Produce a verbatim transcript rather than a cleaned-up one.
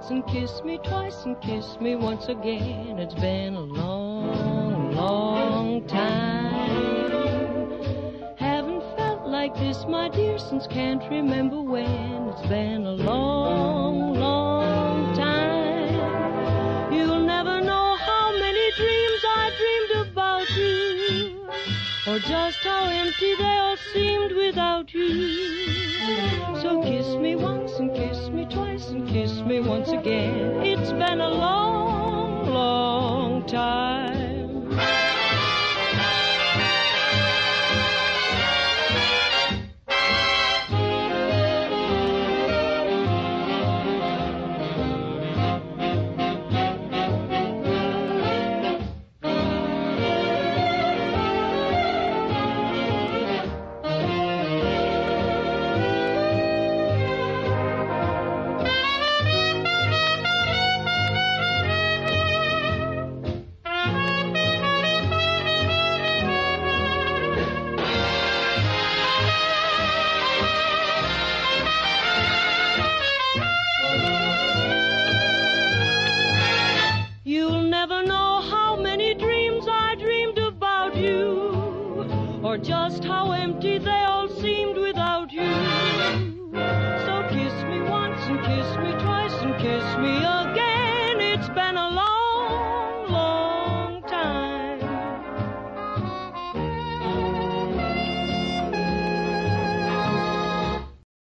once and kiss me twice and kiss me once again. It's been a long, long time. Haven't felt like this, my dear, since can't remember when. It's been a long, long time. You'll never know how many dreams I dreamed about you, or just how empty they all seemed without you. So kiss me once and kiss me twice and kiss me once again. It's been a long, long time. Or just how empty they all seemed without you. So kiss me once and kiss me twice and kiss me again.